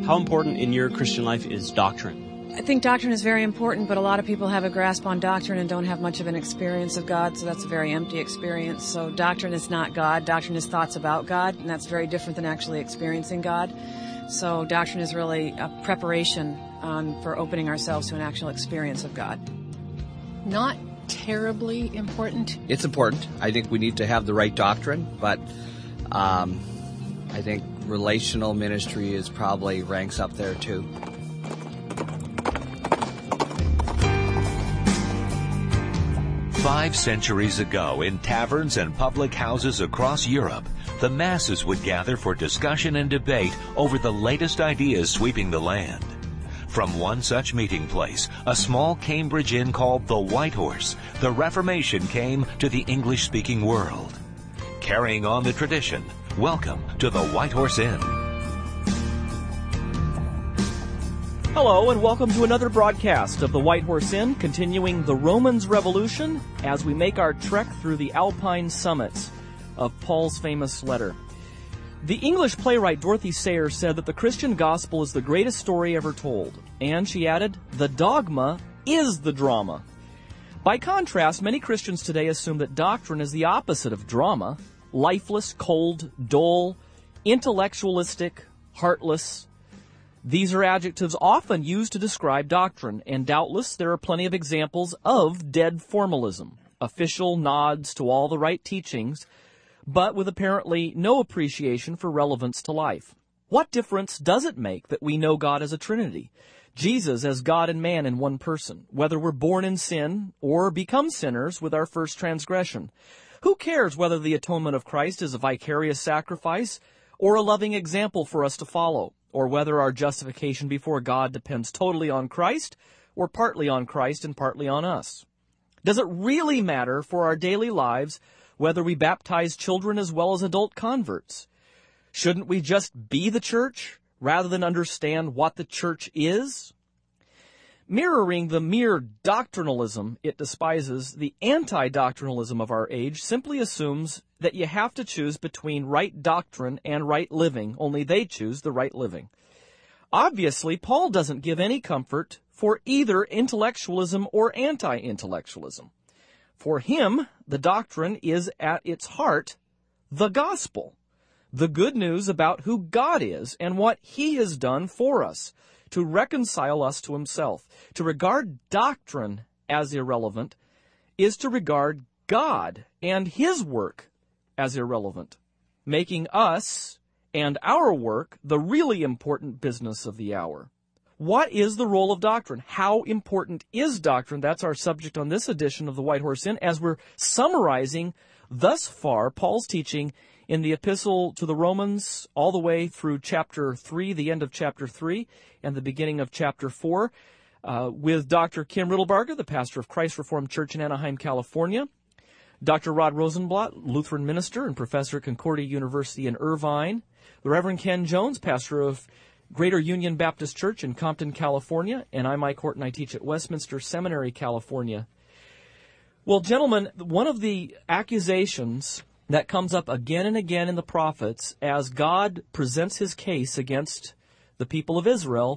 How important in your Christian life is doctrine? I think doctrine is very important, but a lot of people have a grasp on doctrine and don't have much of an experience of God, so that's a very empty experience. So doctrine is not God. Doctrine is thoughts about God, and that's very different than actually experiencing God. So doctrine is really a preparation for opening ourselves to an actual experience of God. Not terribly important. It's important. I think we need to have the right doctrine, but I think relational ministry is probably ranks up there too. Five centuries ago, in taverns and public houses across Europe, the masses would gather for discussion and debate over the latest ideas sweeping the land. From one such meeting place, a small Cambridge inn called the White Horse, the Reformation came to the English-speaking world. Carrying on the tradition, welcome to the White Horse Inn. Hello, and welcome to another broadcast of the White Horse Inn, continuing the Romans Revolution as we make our trek through the Alpine summits of Paul's famous letter. The English playwright Dorothy Sayers said that the Christian gospel is the greatest story ever told, and she added, the dogma is the drama. By contrast, many Christians today assume that doctrine is the opposite of drama, lifeless, cold, dull, intellectualistic, heartless. These are adjectives often used to describe doctrine, and doubtless there are plenty of examples of dead formalism, official nods to all the right teachings, but with apparently no appreciation for relevance to life. What difference does it make that we know God as a Trinity, Jesus as God and man in one person, whether we're born in sin or become sinners with our first transgression? Who cares whether the atonement of Christ is a vicarious sacrifice or a loving example for us to follow, or whether our justification before God depends totally on Christ or partly on Christ and partly on us? Does it really matter for our daily lives whether we baptize children as well as adult converts? Shouldn't we just be the church rather than understand what the church is? Mirroring the mere doctrinalism it despises, the anti-doctrinalism of our age simply assumes that you have to choose between right doctrine and right living, only they choose the right living. Obviously, Paul doesn't give any comfort for either intellectualism or anti-intellectualism. For him, the doctrine is at its heart the gospel, the good news about who God is and what he has done for us to reconcile us to himself. To regard doctrine as irrelevant is to regard God and his work as irrelevant, making us and our work the really important business of the hour. What is the role of doctrine? How important is doctrine? That's our subject on this edition of the White Horse Inn, as we're summarizing thus far Paul's teaching in the epistle to the Romans all the way through chapter 3, the end of chapter 3, and the beginning of chapter 4, with Dr. Kim Riddlebarger, the pastor of Christ Reformed Church in Anaheim, California, Dr. Rod Rosenblatt, Lutheran minister and professor at Concordia University in Irvine, the Reverend Ken Jones, pastor of Greater Union Baptist Church in Compton, California, and I'm Mike Horton. I teach at Westminster Seminary, California. Well, gentlemen, one of the accusations that comes up again and again in the prophets as God presents his case against the people of Israel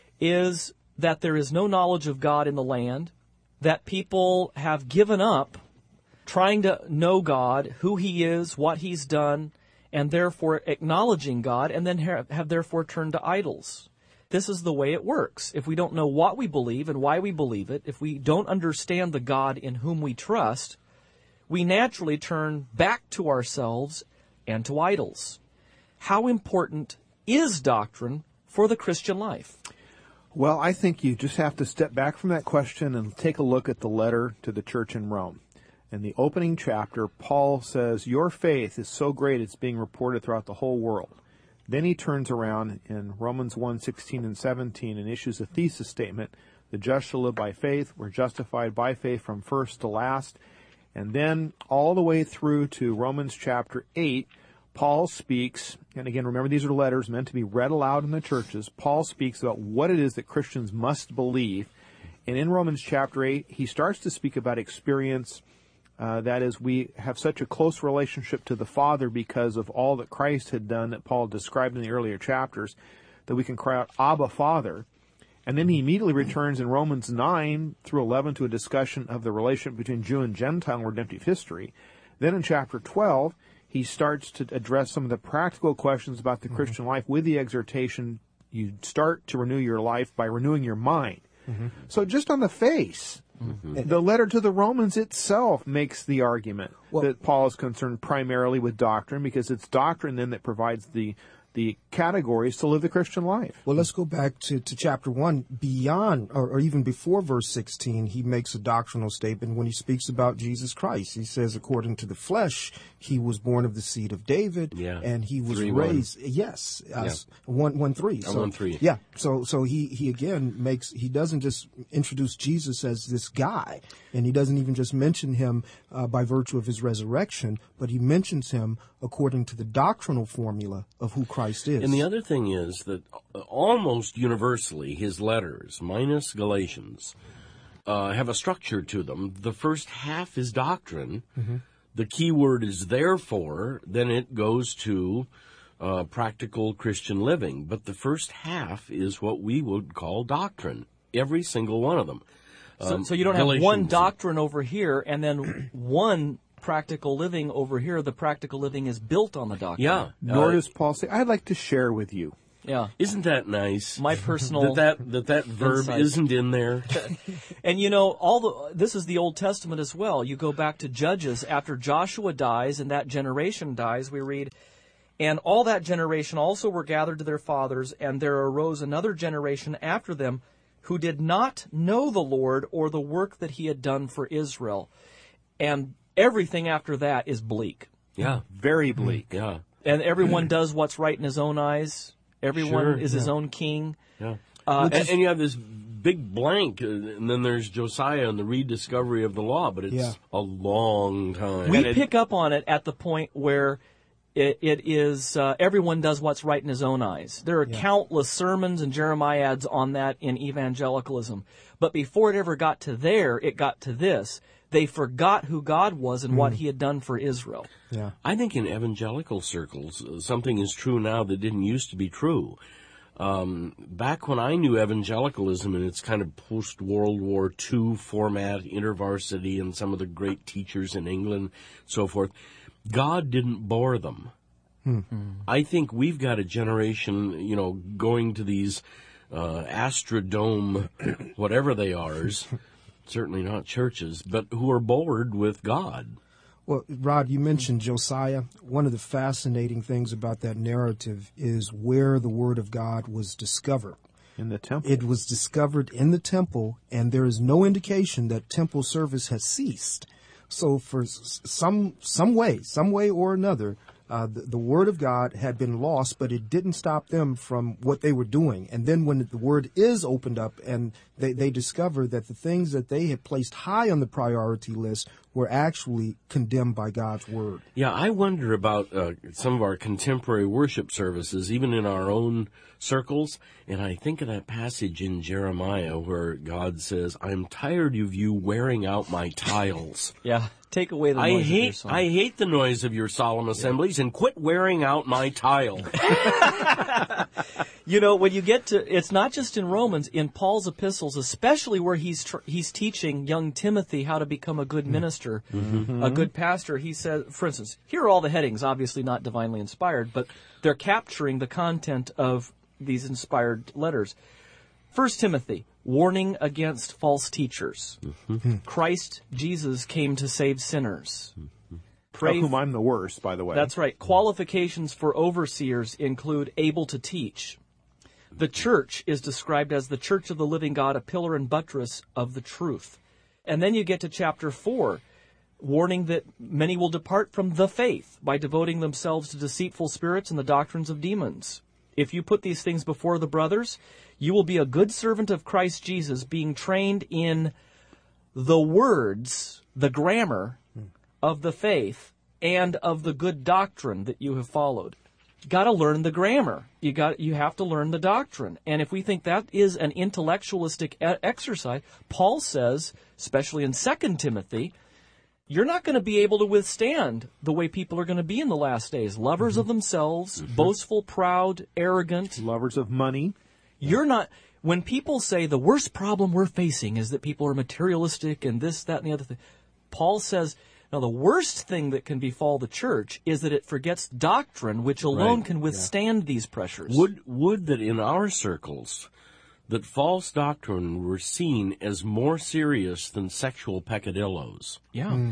is that there is no knowledge of God in the land, that people have given up trying to know God, who he is, what he's done, and therefore acknowledging God, and then have therefore turned to idols. This is the way it works. If we don't know what we believe and why we believe it, if we don't understand the God in whom we trust, we naturally turn back to ourselves and to idols. How important is doctrine for the Christian life? Well, I think you just have to step back from that question and take a look at the letter to the church in Rome. In the opening chapter, Paul says, your faith is so great it's being reported throughout the whole world. Then he turns around in Romans 1:16 and 17 and issues a thesis statement. The just shall live by faith. We're justified by faith from first to last. And then all the way through to Romans chapter 8, Paul speaks, and again, remember these are letters meant to be read aloud in the churches. Paul speaks about what it is that Christians must believe. And in Romans chapter 8, he starts to speak about experience. That is, we have such a close relationship to the Father because of all that Christ had done that Paul described in the earlier chapters. that we can cry out, Abba, Father. And then he immediately returns in Romans 9 through 11 to a discussion of the relationship between Jew and Gentile in redemptive history. Then in chapter 12, he starts to address some of the practical questions about the Christian life with the exhortation, you start to renew your life by renewing your mind. So just on the face, the letter to the Romans itself makes the argument that Paul is concerned primarily with doctrine, because it's doctrine then that provides the categories to live the Christian life. Well, let's go back to chapter 1. Beyond, or even before verse 16, he makes a doctrinal statement when he speaks about Jesus Christ. He says, according to the flesh, he was born of the seed of David, and he was 3:1. raised. Yes, 1:3. So 1:3. Yeah. So he again he doesn't just introduce Jesus as this guy, and he doesn't even just mention him by virtue of his resurrection, but he mentions him according to the doctrinal formula of who Christ is. And the other thing is that almost universally, his letters, minus Galatians, have a structure to them. The first half is doctrine. The key word is therefore. Then it goes to practical Christian living. But the first half is what we would call doctrine. Every single one of them. So you don't have one doctrine over here and then one practical living over here. The practical living is built on the doctrine. Yeah. Nor does Paul say, I'd like to share with you. Yeah. Isn't that nice? My personal that verb insight. isn't in there. And this is the Old Testament as well. You go back to Judges after Joshua dies and that generation dies, we read, and all that generation also were gathered to their fathers, and there arose another generation after them who did not know the Lord or the work that he had done for Israel. And everything after that is bleak. Yeah. Very bleak. Yeah. And everyone does what's right in his own eyes. Everyone is his own king. Yeah. And you have this big blank, and then there's Josiah and the rediscovery of the law, but it's a long time. We pick up on it at the point where it is everyone does what's right in his own eyes. There are countless sermons and Jeremiads on that in evangelicalism. But before it ever got to there, it got to this. They forgot who God was and what he had done for Israel. Yeah. I think in evangelical circles, something is true now that didn't used to be true. Back when I knew evangelicalism in its kind of post-World War II format, InterVarsity and some of the great teachers in England, so forth, God didn't bore them. I think we've got a generation, going to these Astrodome, whatever they are, certainly not churches, but who are bored with God. Well, Rod, you mentioned Josiah. One of the fascinating things about that narrative is where the Word of God was discovered. In the temple. It was discovered in the temple, and there is no indication that temple service has ceased. So for some way or another, the Word of God had been lost, but it didn't stop them from what they were doing. And then when the Word is opened up and they discover that the things that they had placed high on the priority list were actually condemned by God's Word. Yeah, I wonder about some of our contemporary worship services, even in our own circles, and I think of that passage in Jeremiah where God says, I'm tired of you wearing out my tiles. Yeah, take away the noise of your song. I hate the noise of your solemn assemblies, and quit wearing out my tile. When you get to, it's not just in Romans, in Paul's epistles, especially where he's teaching young Timothy how to become a good minister, a good pastor. He says, for instance, here are all the headings, obviously not divinely inspired, but they're capturing the content of these inspired letters. 1 Timothy, warning against false teachers. Christ Jesus came to save sinners. Of whom I'm the worst, by the way. That's right. Qualifications for overseers include able to teach. The church is described as the church of the living God, a pillar and buttress of the truth. And then you get to chapter 4, warning that many will depart from the faith by devoting themselves to deceitful spirits and the doctrines of demons. If you put these things before the brothers, you will be a good servant of Christ Jesus, being trained in the words, the grammar of the faith and of the good doctrine that you have followed. You got to learn the grammar. You have to learn the doctrine. And if we think that is an intellectualistic exercise, Paul says, especially in 2 Timothy, you're not going to be able to withstand the way people are going to be in the last days. Lovers of themselves, boastful, proud, arrogant. Lovers of money. You're not... When people say the worst problem we're facing is that people are materialistic and this, that, and the other thing, Paul says, now the worst thing that can befall the church is that it forgets doctrine, which alone can withstand these pressures. Would that in our circles that false doctrine were seen as more serious than sexual peccadillos. Yeah.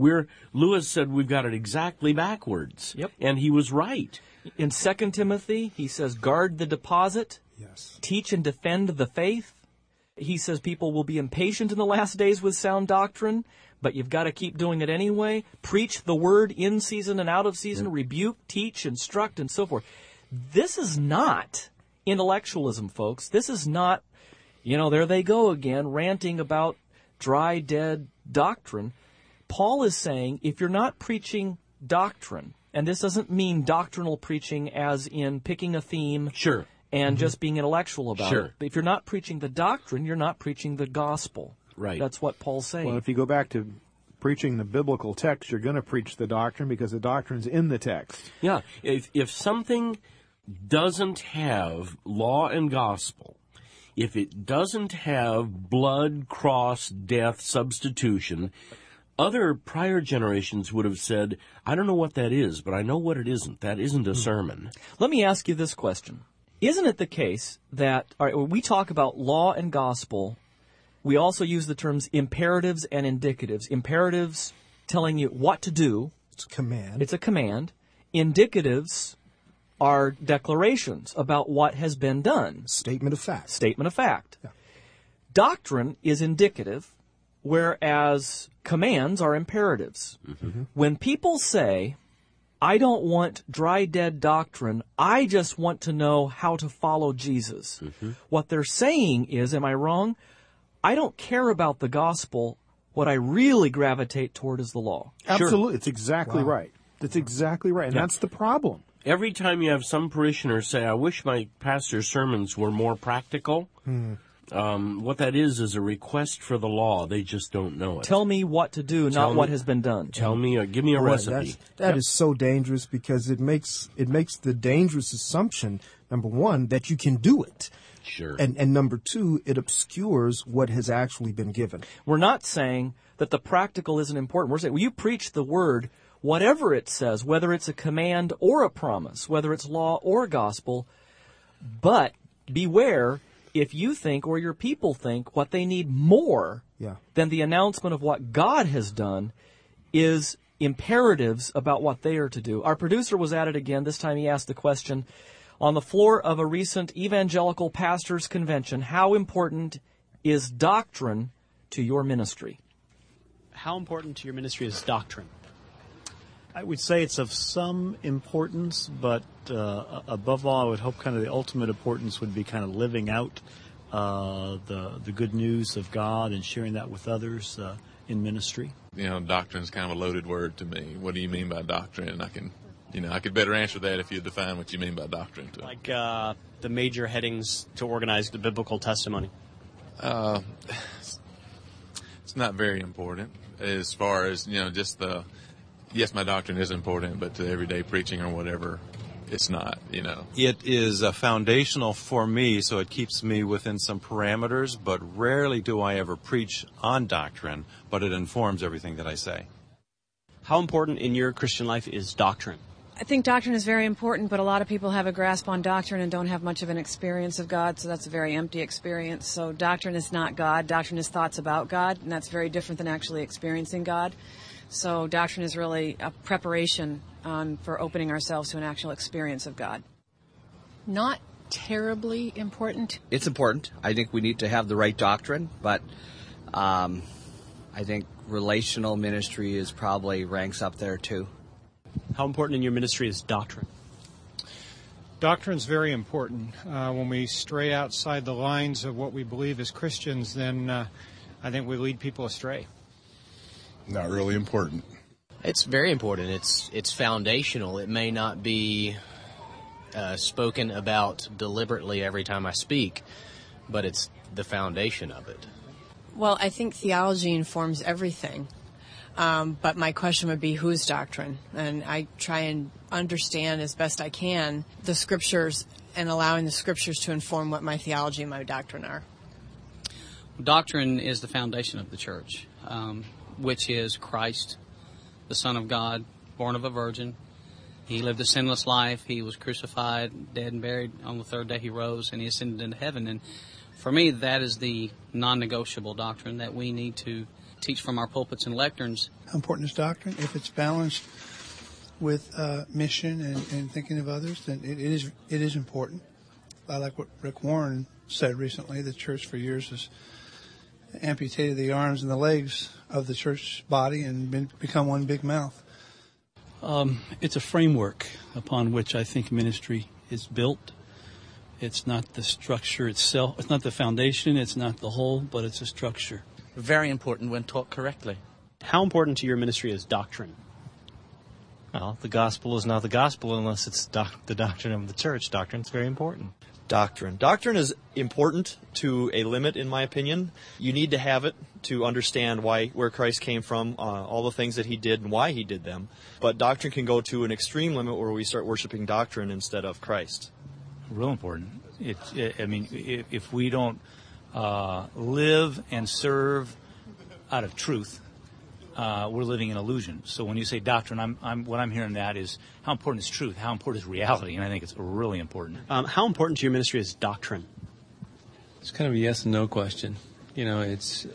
Lewis said we've got it exactly backwards. Yep. And he was right. In 2 Timothy, he says, guard the deposit, teach and defend the faith. He says people will be impatient in the last days with sound doctrine, but you've got to keep doing it anyway. Preach the word in season and out of season, rebuke, teach, instruct, and so forth. This is not intellectualism, folks. This is not, there they go again, ranting about dry, dead doctrine. Paul is saying if you're not preaching doctrine, and this doesn't mean doctrinal preaching as in picking a theme and just being intellectual about it. But if you're not preaching the doctrine, you're not preaching the gospel. Right. That's what Paul's saying. Well, if you go back to preaching the biblical text, you're going to preach the doctrine because the doctrine's in the text. Yeah. If something doesn't have law and gospel, if it doesn't have blood, cross, death, substitution, other prior generations would have said, I don't know what that is, but I know what it isn't. That isn't a sermon. Let me ask you this question. Isn't it the case that when we talk about law and gospel, we also use the terms imperatives and indicatives. Imperatives telling you what to do. It's a command. It's a command. Indicatives are declarations about what has been done. Statement of fact. Statement of fact. Yeah. Doctrine is indicative, whereas commands are imperatives. When people say, I don't want dry, dead doctrine, I just want to know how to follow Jesus, what they're saying is, am I wrong? I don't care about the gospel. What I really gravitate toward is the law. Absolutely. It's exactly right. That's exactly right. And that's the problem. Every time you have some parishioner say, I wish my pastor's sermons were more practical, what that is a request for the law. They just don't know it. Tell me what to do, not what has been done. Tell me, give me a recipe. That is so dangerous because it makes the dangerous assumption, number one, that you can do it. Sure. And number two, it obscures what has actually been given. We're not saying that the practical isn't important. We're saying, you preach the word, whatever it says, whether it's a command or a promise, whether it's law or gospel, but beware if you think or your people think what they need more than the announcement of what God has done is imperatives about what they are to do. Our producer was at it again. This time he asked the question, on the floor of a recent evangelical pastors' convention, how important is doctrine to your ministry? How important to your ministry is doctrine? I would say it's of some importance, but above all, I would hope kind of the ultimate importance would be kind of living out the good news of God and sharing that with others in ministry. Doctrine is kind of a loaded word to me. What do you mean by doctrine? I could better answer that if you define what you mean by doctrine. Like the major headings to organize the biblical testimony. It's not very important as far as, just yes, my doctrine is important, but to everyday preaching or whatever, it's not, It is foundational for me, so it keeps me within some parameters, but rarely do I ever preach on doctrine, but it informs everything that I say. How important in your Christian life is doctrine? I think doctrine is very important, but a lot of people have a grasp on doctrine and don't have much of an experience of God, so that's a very empty experience. So doctrine is not God. Doctrine is thoughts about God, and that's very different than actually experiencing God. So doctrine is really a preparation for opening ourselves to an actual experience of God. Not terribly important. It's important. I think we need to have the right doctrine, but I think relational ministry is probably ranks up there too. How important in your ministry is doctrine? Doctrine is very important. When we stray outside the lines of what we believe as Christians, then I think we lead people astray. Not really important. It's very important. It's foundational. It may not be spoken about deliberately every time I speak, but it's the foundation of it. Well, I think theology informs everything. But my question would be, whose doctrine? And I try and understand as best I can the Scriptures and allowing the Scriptures to inform what my theology and my doctrine are. Doctrine is the foundation of the church, which is Christ, the Son of God, born of a virgin. He lived a sinless life. He was crucified, dead and buried. On the third day he rose and he ascended into heaven. And for me, that is the non-negotiable doctrine that we need to teach from our pulpits and lecterns. How important is doctrine? If it's balanced with mission and thinking of others, then it is important. I like what Rick Warren said recently. The church for years has amputated the arms and the legs of the church body and become one big mouth. It's a framework upon which I think ministry is built. It's not the structure itself. It's not the foundation. It's not the whole, but it's a structure. Very important when taught correctly. How important to your ministry is doctrine? Well, the gospel is not the gospel unless it's the doctrine of the church. Doctrine is very important. Doctrine. Doctrine is important to a limit, in my opinion. You need to have it to understand where Christ came from, all the things that he did and why he did them. But doctrine can go to an extreme limit where we start worshiping doctrine instead of Christ. Real important. If we don't live and serve out of truth, we're living in illusion. So when you say doctrine, what I'm hearing that is how important is truth, how important is reality, and I think it's really important. How important to your ministry is doctrine? It's kind of a yes and no question. It's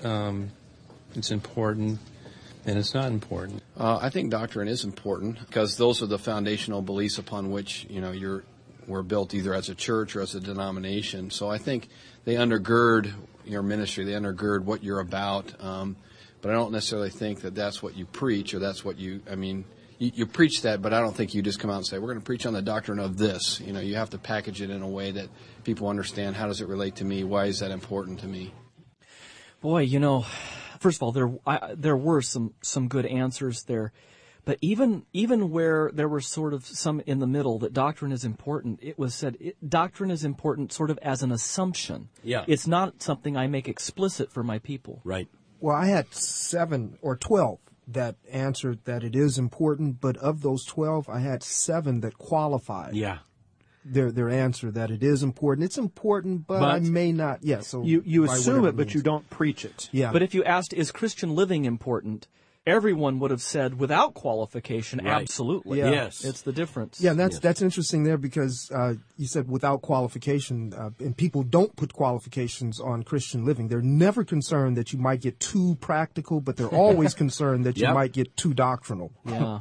important and it's not important. I think doctrine is important because those are the foundational beliefs upon which we're built either as a church or as a denomination. So I think they undergird your ministry, they undergird what you're about. But I don't necessarily think that that's what you preach or that's what you preach that, but I don't think you just come out and say, we're going to preach on the doctrine of this. You have to package it in a way that people understand. How does it relate to me? Why is that important to me? Boy, first of all, there were some good answers there. But even where there were sort of some in the middle that doctrine is important, it was said doctrine is important sort of as an assumption. Yeah. It's not something I make explicit for my people. Right. Well, I had 7 or 12 that answered that it is important, but of those 12, I had 7 that qualified. Yeah. Their answer that it is important. It's important, but I may not. Yeah. So you assume it, but you don't preach it. Yeah. But if you asked, is Christian living important? Everyone would have said, without qualification, right. Absolutely. Yeah. Yes. It's the difference. Yeah, and that's interesting there because you said without qualification, and people don't put qualifications on Christian living. They're never concerned that you might get too practical, but they're always concerned that you might get too doctrinal. Yeah.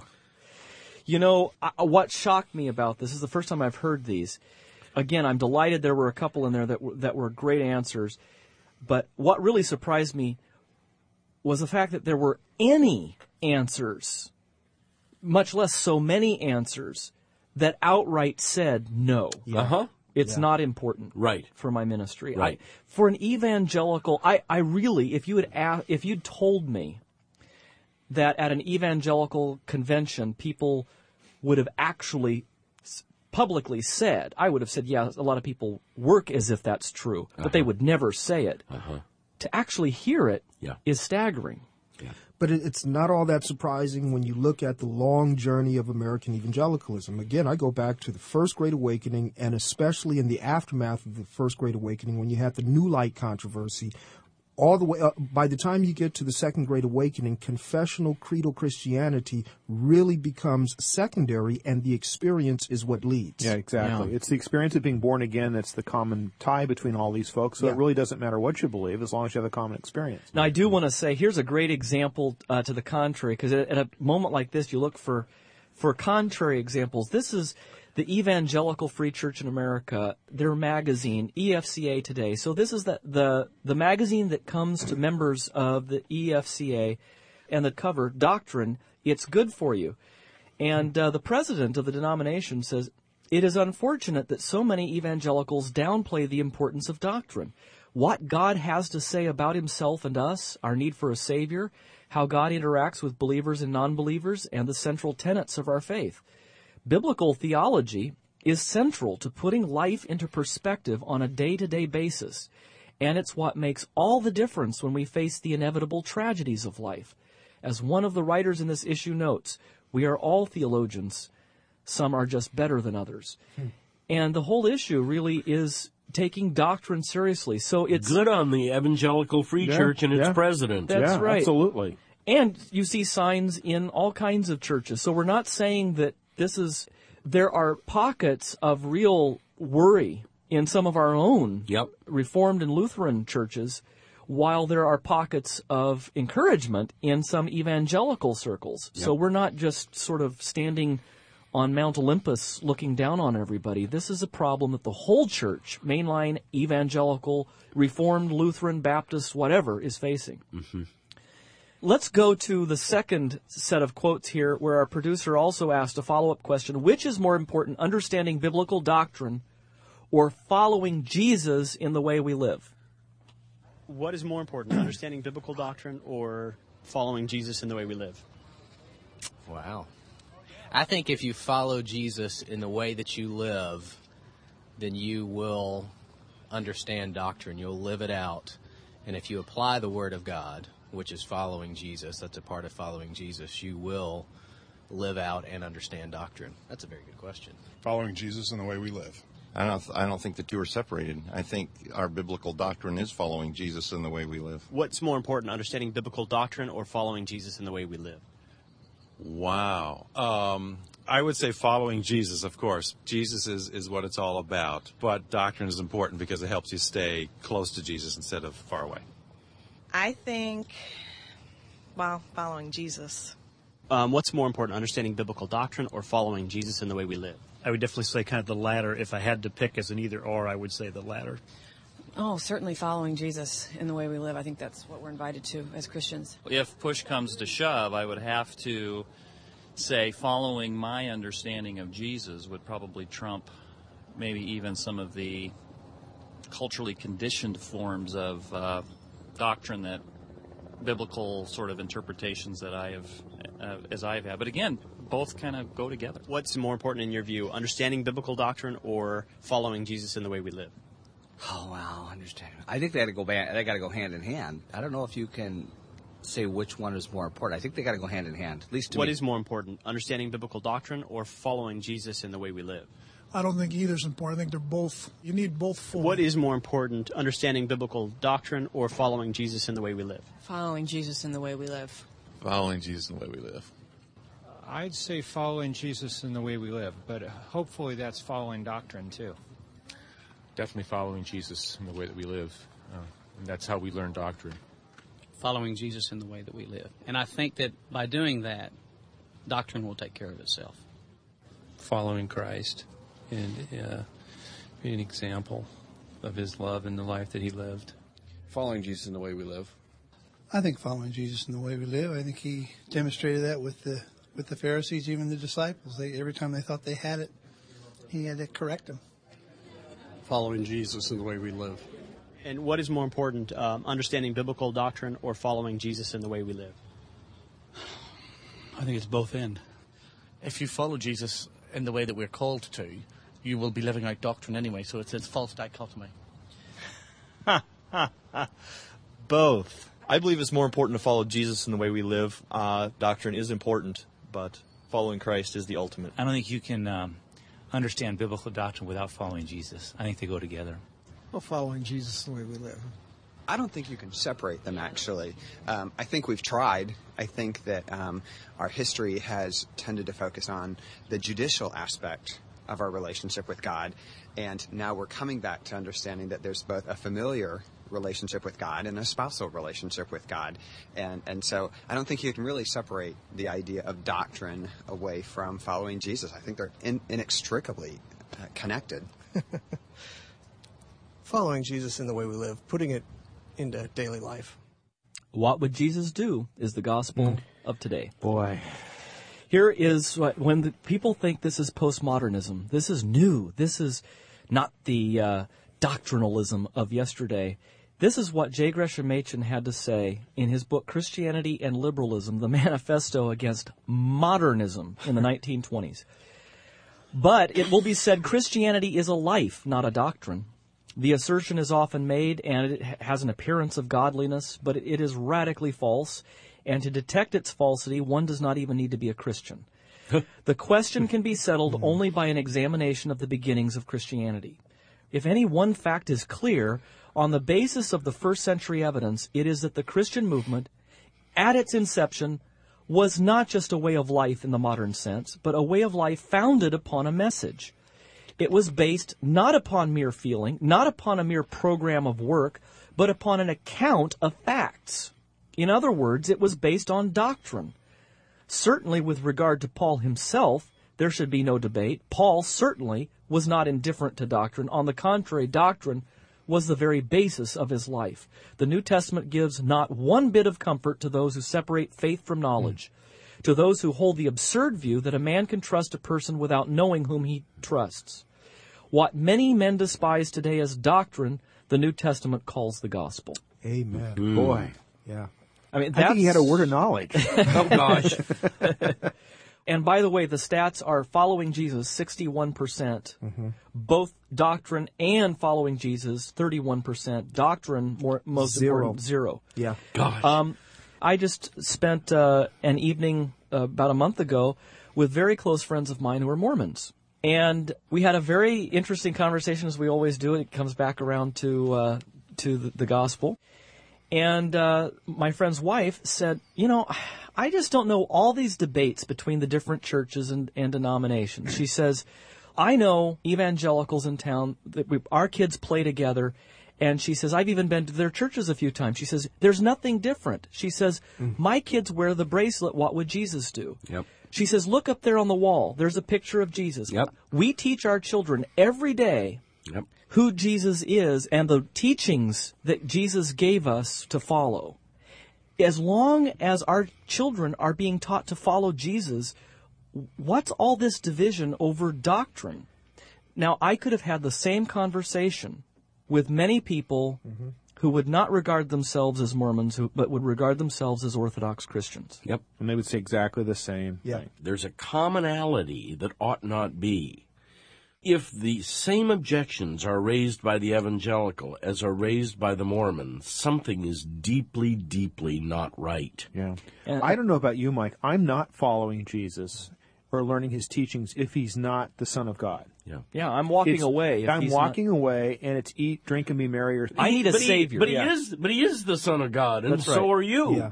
What shocked me about this is the first time I've heard these. Again, I'm delighted there were a couple in there that were great answers. But what really surprised me was the fact that there were any answers, much less so many answers, that outright said no. It's not important for my ministry. Right. For an evangelical, I really, if you'd told me that at an evangelical convention people would have actually publicly said, I would have said, yeah, a lot of people work as if that's true, but they would never say it. To actually hear it is staggering. Yeah. But it's not all that surprising when you look at the long journey of American evangelicalism. Again, I go back to the First Great Awakening, and especially in the aftermath of the First Great Awakening, when you had the New Light controversy, all the way up, by the time you get to the Second Great Awakening, confessional creedal Christianity really becomes secondary, and the experience is what leads. Yeah, exactly. Yeah. It's the experience of being born again that's the common tie between all these folks, so it really doesn't matter what you believe as long as you have a common experience. Now, I do want to say, here's a great example to the contrary, because at a moment like this, you look for contrary examples. This is the Evangelical Free Church in America, their magazine, EFCA Today. So this is the magazine that comes to members of the EFCA, and the cover, Doctrine, It's Good for You. And the president of the denomination says, it is unfortunate that so many evangelicals downplay the importance of doctrine. What God has to say about himself and us, our need for a Savior, how God interacts with believers and non-believers, and the central tenets of our faith. Biblical theology is central to putting life into perspective on a day-to-day basis, and it's what makes all the difference when we face the inevitable tragedies of life. As one of the writers in this issue notes, we are all theologians. Some are just better than others. And the whole issue really is taking doctrine seriously. So it's good on the Evangelical Free Church and its president. That's right. Absolutely. And you see signs in all kinds of churches. So we're not saying that there are pockets of real worry in some of our own Reformed and Lutheran churches, while there are pockets of encouragement in some evangelical circles. So we're not just sort of standing on Mount Olympus looking down on everybody. This is a problem that the whole church, mainline, evangelical, Reformed, Lutheran, Baptist, whatever, is facing. Mm-hmm. Let's go to the second set of quotes here, where our producer also asked a follow-up question. Which is more important, understanding biblical doctrine or following Jesus in the way we live? What is more important, understanding biblical doctrine or following Jesus in the way we live? Wow. I think if you follow Jesus in the way that you live, then you will understand doctrine. You'll live it out. And if you apply the Word of God, which is following Jesus, that's a part of following Jesus, you will live out and understand doctrine. That's a very good question. Following Jesus in the way we live. I don't think the two are separated. I think our biblical doctrine is following Jesus in the way we live. What's more important, understanding biblical doctrine or following Jesus in the way we live? Wow. I would say following Jesus, of course. Jesus is what it's all about. But doctrine is important because it helps you stay close to Jesus instead of far away. I think, following Jesus. What's more important, understanding biblical doctrine or following Jesus in the way we live? I would definitely say kind of the latter. If I had to pick as an either or, I would say the latter. Oh, certainly following Jesus in the way we live. I think that's what we're invited to as Christians. If push comes to shove, I would have to say following my understanding of Jesus would probably trump maybe even some of the culturally conditioned forms of doctrine that biblical sort of interpretations that I have, as I've had. But again, both kind of go together. What's more important in your view, understanding biblical doctrine or following Jesus in the way we live? Oh, wow, understand. I think they got to go hand in hand. I don't know if you can say which one is more important. I think they got to go hand in hand, at least to me. What is more important, understanding biblical doctrine or following Jesus in the way we live? I don't think either's important. I think they're both. You need both for. What is more important, understanding biblical doctrine or following Jesus in the way we live? Following Jesus in the way we live. Following Jesus in the way we live. I'd say following Jesus in the way we live, but hopefully that's following doctrine too. Definitely following Jesus in the way that we live. And that's how we learn doctrine. Following Jesus in the way that we live. And I think that by doing that, doctrine will take care of itself. Following Christ and being an example of his love and the life that he lived. Following Jesus in the way we live. I think following Jesus in the way we live. I think he demonstrated that with the Pharisees, even the disciples. Every time they thought they had it, he had to correct them. Following Jesus in the way we live. And what is more important, understanding biblical doctrine or following Jesus in the way we live? I think it's both end. If you follow Jesus in the way that we're called to, you will be living out doctrine anyway, so it's a false dichotomy. Both. I believe it's more important to follow Jesus in the way we live. Doctrine is important, but following Christ is the ultimate. I don't think you can understand biblical doctrine without following Jesus. I think they go together. Well, following Jesus in the way we live. I don't think you can separate them, actually. I think we've tried. I think that our history has tended to focus on the judicial aspect of our relationship with God, and now we're coming back to understanding that there's both a familiar relationship with God and a spousal relationship with God. And so I don't think you can really separate the idea of doctrine away from following Jesus. I think they're inextricably connected. Following Jesus in the way we live, putting it into daily life. What would Jesus do is the gospel of today. Boy. Here is when the people think this is postmodernism. This is new. This is not the doctrinalism of yesterday. This is what J. Gresham Machen had to say in his book, Christianity and Liberalism, the manifesto against modernism in the 1920s. But it will be said Christianity is a life, not a doctrine. The assertion is often made, and it has an appearance of godliness, but it is radically false. and to detect its falsity, one does not even need to be a Christian. The question can be settled only by an examination of the beginnings of Christianity. If any one fact is clear, on the basis of the first century evidence, it is that the Christian movement, at its inception, was not just a way of life in the modern sense, but a way of life founded upon a message. It was based not upon mere feeling, not upon a mere program of work, but upon an account of facts. In other words, it was based on doctrine. Certainly with regard to Paul himself, there should be no debate. Paul certainly was not indifferent to doctrine. On the contrary, doctrine was the very basis of his life. The New Testament gives not one bit of comfort to those who separate faith from knowledge, to those who hold the absurd view that a man can trust a person without knowing whom he trusts. What many men despise today as doctrine, the New Testament calls the gospel. Amen. Boy. Yeah. I mean, I think he had a word of knowledge. Oh, gosh. And by the way, the stats are following Jesus, 61%. Both doctrine and following Jesus, 31%. Doctrine, most important, 0. Yeah. Gosh. I just spent an evening about a month ago with very close friends of mine who are Mormons. And we had a very interesting conversation, as we always do. It comes back around to the gospel. And my friend's wife said, I just don't know all these debates between the different churches and denominations. She says, I know evangelicals in town, that our kids play together. And she says, I've even been to their churches a few times. She says, there's nothing different. She says, my kids wear the bracelet. What would Jesus do? Yep. She says, look up there on the wall. There's a picture of Jesus. Yep. We teach our children every day who Jesus is and the teachings that Jesus gave us to follow. As long as our children are being taught to follow Jesus, what's all this division over doctrine? Now, I could have had the same conversation with many people who would not regard themselves as Mormons, but would regard themselves as Orthodox Christians. Yep. And they would say exactly the same thing. There's a commonality that ought not be. If the same objections are raised by the evangelical as are raised by the Mormon, something is deeply, deeply not right. Yeah. I don't know about you, Mike. I'm not following Jesus or learning his teachings if he's not the Son of God. Yeah, I'm walking away. I'm walking away, and it's eat, drink, and be merry. Or I need a savior. But he is the Son of God, and That's right. so are you. Yeah.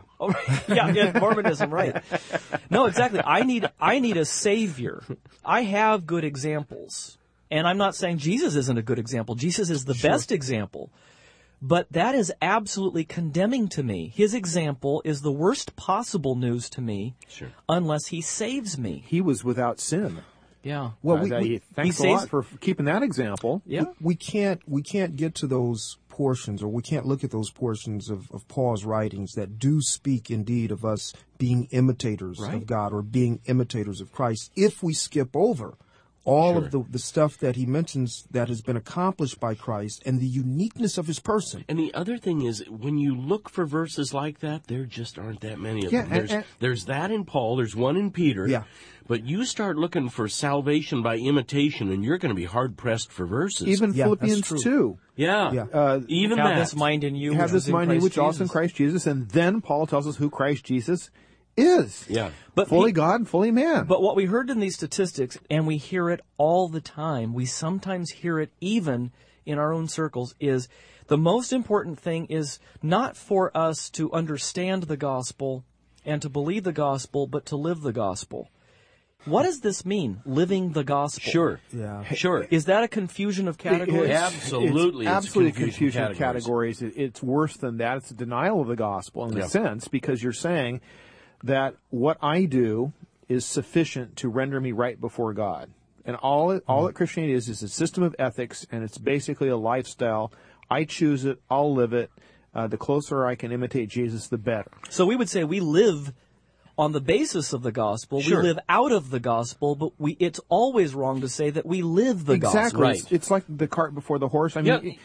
Yeah, Mormonism, right. No, exactly. I need a savior. I have good examples. And I'm not saying Jesus isn't a good example. Jesus is the best example. But that is absolutely condemning to me. His example is the worst possible news to me unless he saves me. He was without sin. Yeah. Well, thanks a lot for keeping that example. Yeah. We can't get to those portions, or we can't look at those portions of Paul's writings that do speak indeed of us being imitators of God or being imitators of Christ if we skip over all of the stuff that he mentions that has been accomplished by Christ and the uniqueness of his person. And the other thing is, when you look for verses like that, there just aren't that many of them. There's that in Paul, there's one in Peter. Yeah. But you start looking for salvation by imitation, and you're going to be hard-pressed for verses. Even Philippians 2. Yeah. Even have that. this mind in you. Have this mind in you which also in Christ Jesus. And then Paul tells us who Christ Jesus is. Yeah. But fully God and fully man. But what we heard in these statistics, and we hear it all the time, we sometimes hear it even in our own circles, is the most important thing is not for us to understand the gospel and to believe the gospel, but to live the gospel. What does this mean, living the gospel? Sure. Yeah. Sure. Is that a confusion of categories? Absolutely. It's absolutely a confusion of categories. It's worse than that. It's a denial of the gospel in a sense, because you're saying that what I do is sufficient to render me right before God. And all that Christianity is a system of ethics, and it's basically a lifestyle. I choose it. I'll live it. The closer I can imitate Jesus, the better. So we would say we live on the basis of the gospel. Sure. We live out of the gospel, but it's always wrong to say that we live the gospel. Exactly. Right. It's like the cart before the horse. I mean,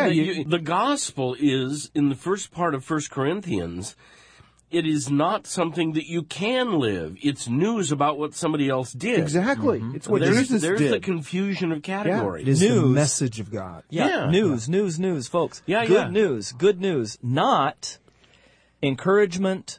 the gospel is, in the first part of 1 Corinthians, it is not something that you can live. It's news about what somebody else did. Exactly. It's what Jesus did. There's the confusion of categories. It is the message of God. News, folks. Good news. Good news. Not encouragement,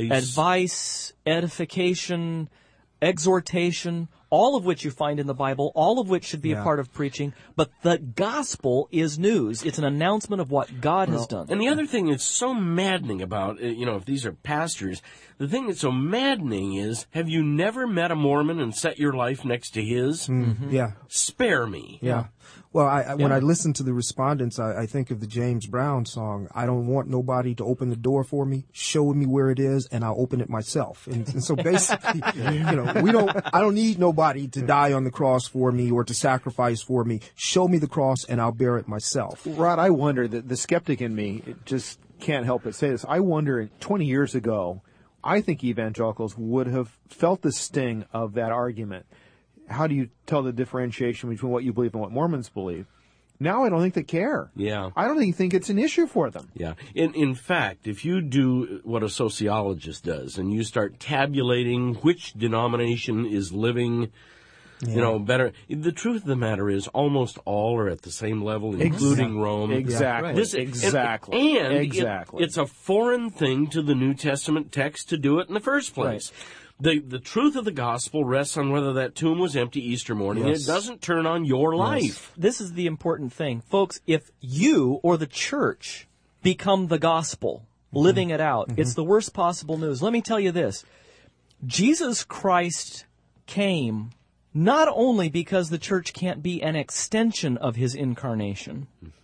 advice, edification, exhortation, all of which you find in the Bible, all of which should be a part of preaching. But the gospel is news. It's an announcement of what God has done. And the other thing that's so maddening about, if these are pastors, the thing that's so maddening is, have you never met a Mormon and set your life next to his? Mm-hmm. Yeah. Spare me. Yeah. Well, when I listen to the respondents, I think of the James Brown song, I don't want nobody to open the door for me, show me where it is, and I'll open it myself. And so basically, I don't need nobody to die on the cross for me or to sacrifice for me. Show me the cross and I'll bear it myself. Rod, I wonder, the skeptic in me just can't help but say this. I wonder, 20 years ago, I think evangelicals would have felt the sting of that argument. How do you tell the differentiation between what you believe and what Mormons believe? Now I don't think they care. Yeah. I don't even think it's an issue for them. Yeah. In fact, if you do what a sociologist does and you start tabulating which denomination is living, better, the truth of the matter is almost all are at the same level, including Rome. Exactly. Exactly. And it's a foreign thing to the New Testament text to do it in the first place. Right. The truth of the gospel rests on whether that tomb was empty Easter morning. Yes. And it doesn't turn on your life. This is the important thing. Folks, if you or the church become the gospel, living it out, it's the worst possible news. Let me tell you this. Jesus Christ came not only because the church can't be an extension of his incarnation,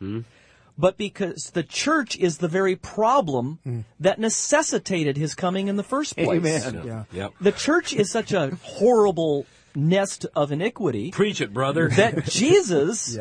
but because the church is the very problem that necessitated his coming in the first place. Amen. Yeah. Yep. The church is such a horrible nest of iniquity. Preach it, brother. That Jesus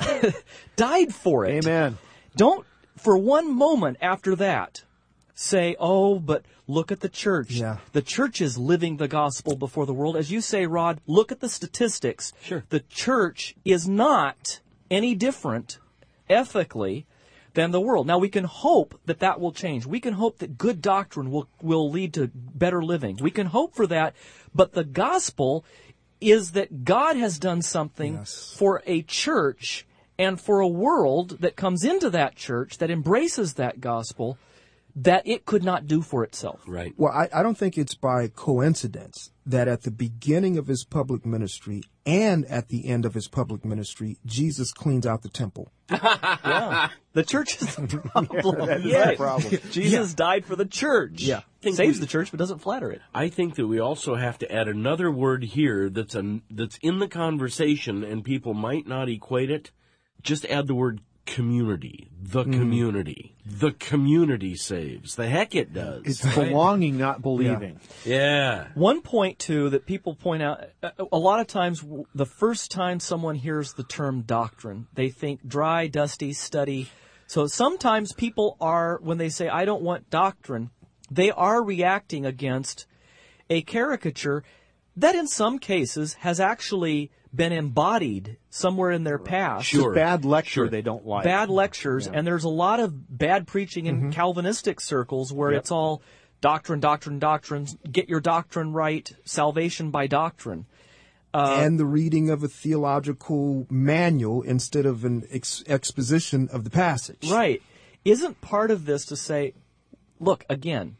died for it. Amen. Don't, for one moment after that, say, oh, but look at the church. Yeah. The church is living the gospel before the world. As you say, Rod, look at the statistics. Sure. The church is not any different ethically than the world. Now, we can hope that that will change. We can hope that good doctrine will lead to better living. We can hope for that. But the gospel is that God has done something for a church and for a world that comes into that church, that embraces that gospel, that it could not do for itself. Right. Well, I don't think it's by coincidence that at the beginning of his public ministry and at the end of his public ministry, Jesus cleans out the temple. Yeah. The church is the problem. That's the problem. Jesus died for the church. Yeah. Saves the church but doesn't flatter it. I think that we also have to add another word here that's in the conversation and people might not equate it. Just add the word community. The community. The community saves. The heck it does. It's belonging, not believing. Yeah. One point, too, that people point out, a lot of times, the first time someone hears the term doctrine, they think dry, dusty, study. So sometimes people are, when they say, I don't want doctrine, they are reacting against a caricature that in some cases has actually been embodied somewhere in their past. Sure. It's a bad lecture they don't like. Bad lectures, and there's a lot of bad preaching in Calvinistic circles where it's all doctrine, doctrine, doctrine, get your doctrine right, salvation by doctrine. And the reading of a theological manual instead of an exposition of the passage. Right. Isn't part of this to say, look, again,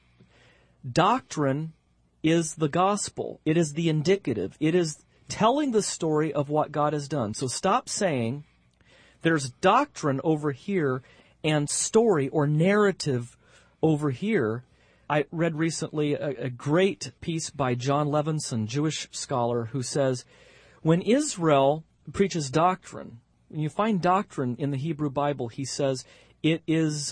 doctrine is the gospel. It is the indicative. It is telling the story of what God has done. So stop saying there's doctrine over here and story or narrative over here. I read recently a great piece by John Levinson, Jewish scholar, who says, when Israel preaches doctrine, when you find doctrine in the Hebrew Bible, he says, it is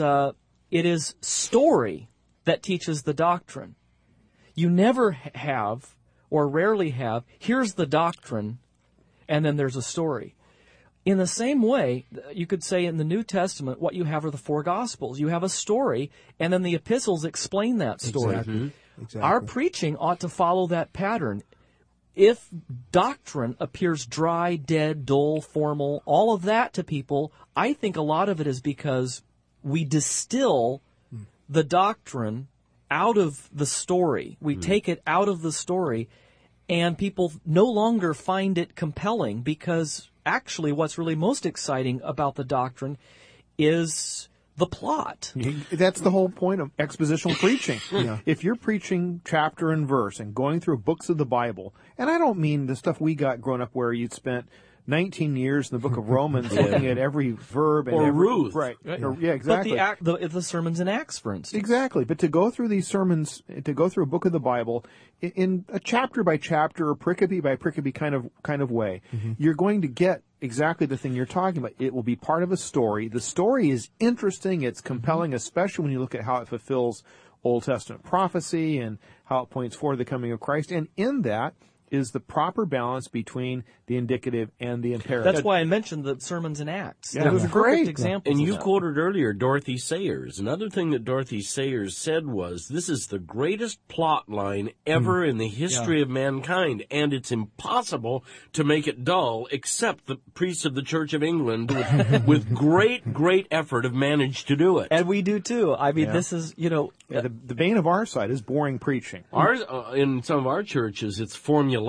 story that teaches the doctrine. You never have, or rarely have, here's the doctrine, and then there's a story. In the same way, you could say in the New Testament, what you have are the four Gospels. You have a story, and then the epistles explain that story. Exactly. Our preaching ought to follow that pattern. If doctrine appears dry, dead, dull, formal, all of that to people, I think a lot of it is because we distill the doctrine out of the story. We take it out of the story, and people no longer find it compelling because actually what's really most exciting about the doctrine is the plot. That's the whole point of expositional preaching. If you're preaching chapter and verse and going through books of the Bible, and I don't mean the stuff we got growing up where you'd spent 19 years in the book of Romans looking at every verb and every Ruth. Right. Yeah, exactly. But the sermons in Acts, for instance. Exactly. But to go through these sermons, to go through a book of the Bible in a chapter by chapter or pericope by pericope kind of way, you're going to get exactly the thing you're talking about. It will be part of a story. The story is interesting. It's compelling, especially when you look at how it fulfills Old Testament prophecy and how it points forward the coming of Christ. And in that is the proper balance between the indicative and the imperative. That's why I mentioned the sermons in Acts. Yeah, those are great examples. And you of that. quoted earlier Dorothy Sayers. Another thing that Dorothy Sayers said was, this is the greatest plot line ever in the history of mankind, and it's impossible to make it dull, except the priests of the Church of England, with great effort, have managed to do it. And we do too. I mean, this is, the bane of our side is boring preaching. Ours, in some of our churches, it's formulaic.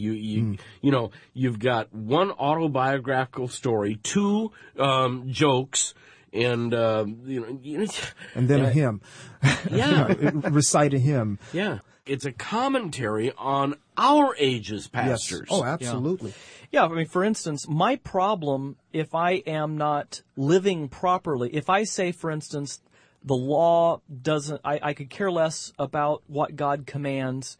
You've got one autobiographical story, two jokes, and and then a hymn. Recite a hymn. Yeah, it's a commentary on our age's pastors. Yes. Oh, absolutely. Yeah, I mean, for instance, my problem, if I am not living properly, if I say, for instance, the law doesn't, I could care less about what God commands.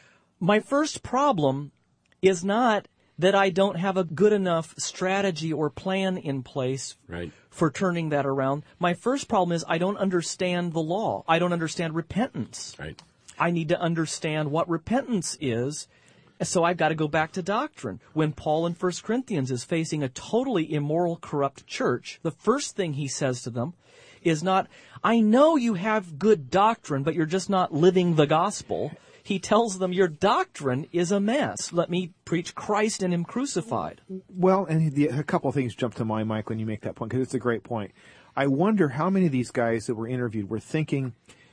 My first problem is not that I don't have a good enough strategy or plan in place for turning that around. My first problem is I don't understand the law. I don't understand repentance. Right. I need to understand what repentance is, so I've got to go back to doctrine. When Paul in 1 Corinthians is facing a totally immoral, corrupt church, the first thing he says to them is not, I know you have good doctrine, but you're just not living the gospel. He tells them, your doctrine is a mess. Let me preach Christ and Him crucified. Well, and a couple of things jump to mind, Mike, when you make that point, because it's a great point. I wonder how many of these guys that were interviewed were thinking,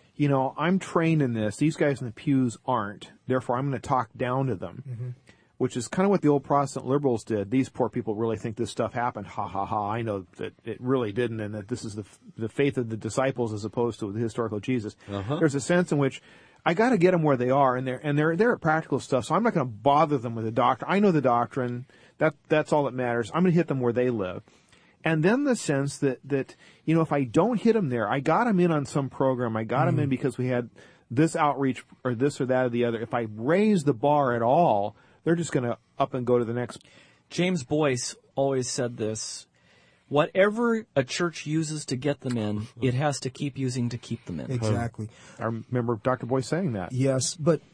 I'm trained in this. These guys in the pews aren't. Therefore, I'm going to talk down to them, which is kind of what the old Protestant liberals did. These poor people really think this stuff happened. Ha, ha, ha. I know that it really didn't, and that this is the faith of the disciples as opposed to the historical Jesus. There's a sense in which I got to get them where they are, and they're at practical stuff. So I'm not going to bother them with the doctrine. I know the doctrine. That's all that matters. I'm going to hit them where they live. And then the sense that if I don't hit them there, I got them in on some program. I got them in because we had this outreach or this or that or the other. If I raise the bar at all, they're just going to up and go to the next. James Boyce always said this. Whatever a church uses to get them in, it has to keep using to keep them in. Exactly. I remember Dr. Boyce saying that. Yes, but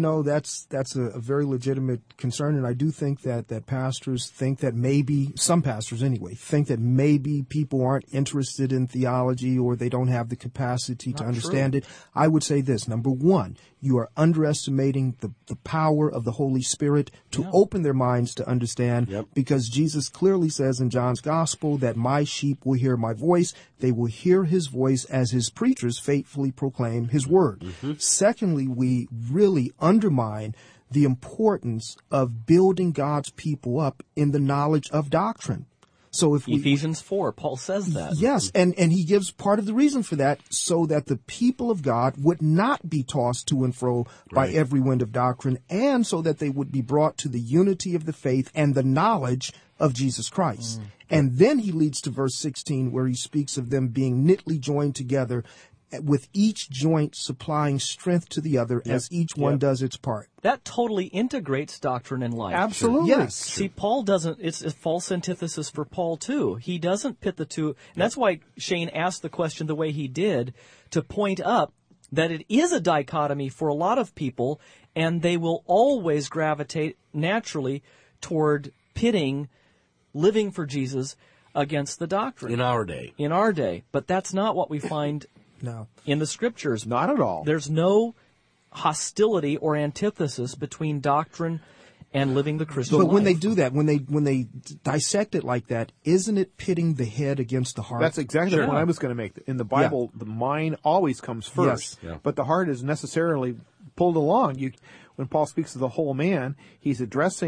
that's a very legitimate concern, and I do think that pastors think that maybe, some pastors anyway, think that maybe people aren't interested in theology or they don't have the capacity to understand it. I would say this. Number one, you are underestimating the power of the Holy Spirit to open their minds to understand, because Jesus clearly says in John's Gospel that my sheep will hear my voice. They will hear His voice as His preachers faithfully proclaim His word. Secondly, we really undermine the importance of building God's people up in the knowledge of doctrine. So if Ephesians 4, Paul says that. Yes, and he gives part of the reason for that so that the people of God would not be tossed to and fro by every wind of doctrine, and so that they would be brought to the unity of the faith and the knowledge of Jesus Christ. And then he leads to verse 16 where he speaks of them being knitly joined together, with each joint supplying strength to the other as each one does its part. That totally integrates doctrine and life. Absolutely. Yes. See, Paul doesn't, it's a false antithesis for Paul too. He doesn't pit the two. And that's why Shane asked the question the way he did, to point up that it is a dichotomy for a lot of people, and they will always gravitate naturally toward pitting living for Jesus against the doctrine. In our day. In our day. But that's not what we find in the Scriptures. Not at all. There's no hostility or antithesis between doctrine and living the Christian life. But when they do that, when they dissect it like that, isn't it pitting the head against the heart? That's exactly what I was going to make. In the Bible, the mind always comes first, but the heart is necessarily pulled along. When Paul speaks of the whole man, he's addressing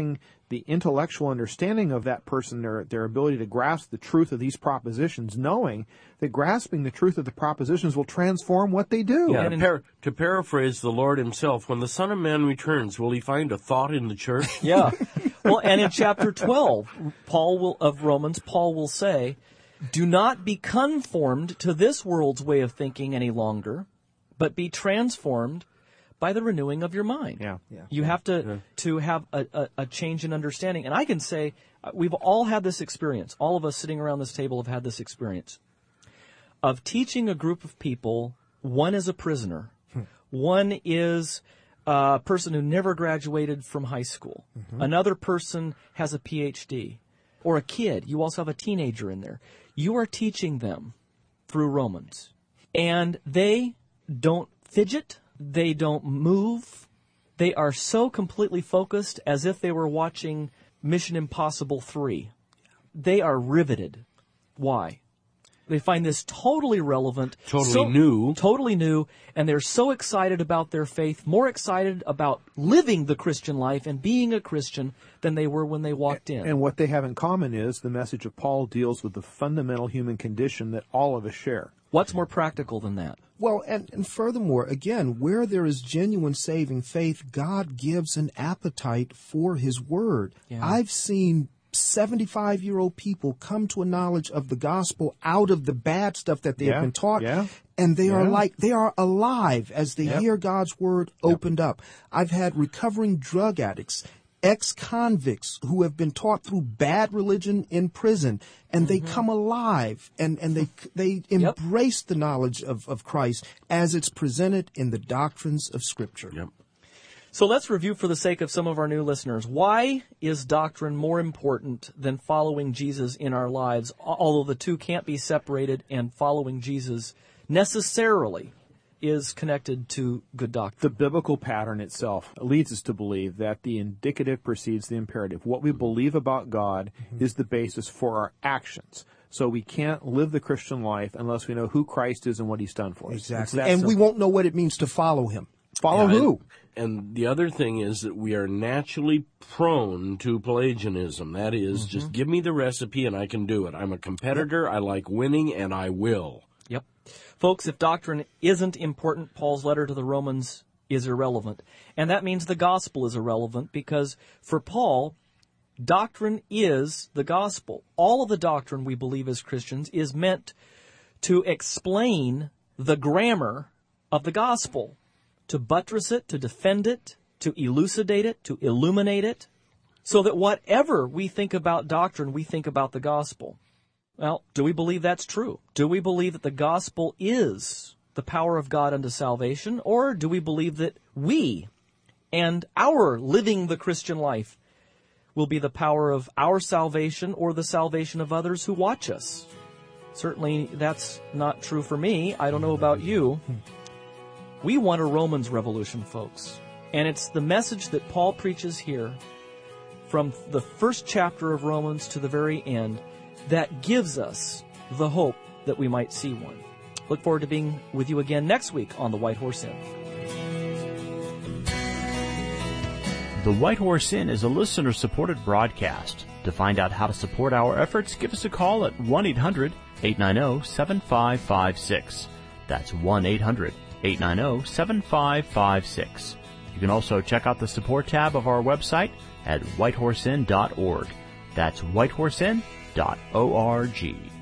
the intellectual understanding of that person, their ability to grasp the truth of these propositions, knowing that grasping the truth of the propositions will transform what they do. Yeah, to paraphrase the Lord himself, when the Son of Man returns, will he find a thought in the church? Yeah. Well, and in chapter 12 of Romans, Paul will say, do not be conformed to this world's way of thinking any longer, but be transformed by the renewing of your mind. Yeah. You have to have a change in understanding. And I can say, we've all had this experience. All of us sitting around this table have had this experience of teaching a group of people. One is a prisoner. One is a person who never graduated from high school. Another person has a PhD. Or a kid. You also have a teenager in there. You are teaching them through Romans. And they don't fidget. They don't move. They are so completely focused as if they were watching Mission Impossible 3. They are riveted. Why? They find this totally relevant. Totally new. And they're so excited about their faith, more excited about living the Christian life and being a Christian than they were when they walked in. And what they have in common is the message of Paul deals with the fundamental human condition that all of us share. What's more practical than that? Well, and furthermore, again, where there is genuine saving faith, God gives an appetite for His Word. Yeah. I've seen 75-year-old people come to a knowledge of the gospel out of the bad stuff that they have been taught. And they are alive as they hear God's Word opened up. I've had recovering drug addicts, ex-convicts who have been taught through bad religion in prison, and they come alive and they embrace the knowledge of Christ as it's presented in the doctrines of Scripture. So let's review for the sake of some of our new listeners. Why is doctrine more important than following Jesus in our lives, although the two can't be separated and following Jesus necessarily is connected to good doctrine? The biblical pattern itself leads us to believe that the indicative precedes the imperative. What we believe about God is the basis for our actions. So we can't live the Christian life unless we know who Christ is and what He's done for us. Exactly. And we won't know what it means to follow Him. Follow who? And the other thing is that we are naturally prone to Pelagianism. That is, just give me the recipe and I can do it. I'm a competitor, I like winning, and I will. Yep. Folks, if doctrine isn't important, Paul's letter to the Romans is irrelevant. And that means the gospel is irrelevant because for Paul, doctrine is the gospel. All of the doctrine we believe as Christians is meant to explain the grammar of the gospel, to buttress it, to defend it, to elucidate it, to illuminate it, so that whatever we think about doctrine, we think about the gospel. Well, do we believe that's true? Do we believe that the gospel is the power of God unto salvation, or do we believe that we and our living the Christian life will be the power of our salvation or the salvation of others who watch us? Certainly that's not true for me. I don't know about you. We want a Romans revolution, folks. And it's the message that Paul preaches here from the first chapter of Romans to the very end that gives us the hope that we might see one. Look forward to being with you again next week on The White Horse Inn. The White Horse Inn is a listener-supported broadcast. To find out how to support our efforts, give us a call at 1-800-890-7556. That's 1-800-890-7556. You can also check out the support tab of our website at whitehorseinn.org. That's whitehorseinn.org.